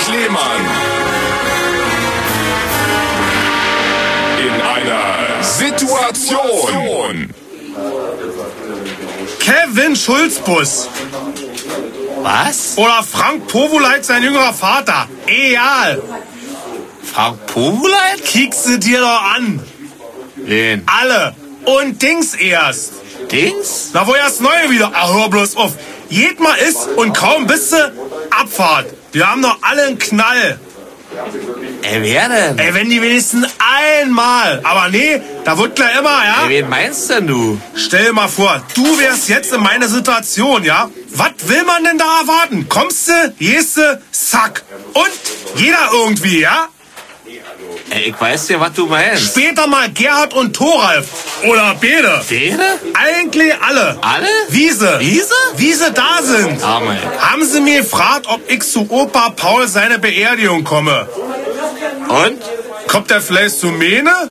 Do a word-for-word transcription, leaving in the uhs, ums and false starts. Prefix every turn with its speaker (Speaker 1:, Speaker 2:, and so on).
Speaker 1: Lehmann. In einer Situation.
Speaker 2: Kevin Schulzbus.
Speaker 3: Was?
Speaker 2: Oder Frank Powoleit, sein jüngerer Vater. Egal.
Speaker 3: Frank Powoleit?
Speaker 2: Kickst du dir doch an.
Speaker 3: Wen?
Speaker 2: Alle. Und Dings erst.
Speaker 3: Dings?
Speaker 2: Na, wo ja das Neue wieder? Ach, hör bloß auf. Jed mal ist und kaum bist du, Abfahrt. Wir haben doch alle einen Knall.
Speaker 3: Ey, wer denn?
Speaker 2: Ey, wenn die wenigstens einmal. Aber nee, da wird gleich immer, ja?
Speaker 3: Ey, wen meinst denn du?
Speaker 2: Stell dir mal vor, du wärst jetzt in meiner Situation, ja? Was will man denn da erwarten? Kommst du, gehst du, zack. Und jeder irgendwie, ja?
Speaker 3: Ey, ich weiß ja, was du meinst.
Speaker 2: Später mal Gerhard und Thoralf. Oder Bede.
Speaker 3: Bede?
Speaker 2: Eigentlich alle.
Speaker 3: Alle?
Speaker 2: Wiese.
Speaker 3: Wiese?
Speaker 2: Wiese da sind.
Speaker 3: Arme.
Speaker 2: Haben sie mir gefragt, ob ich zu Opa Paul seine Beerdigung komme.
Speaker 3: Und?
Speaker 2: Kommt er vielleicht zu Mene?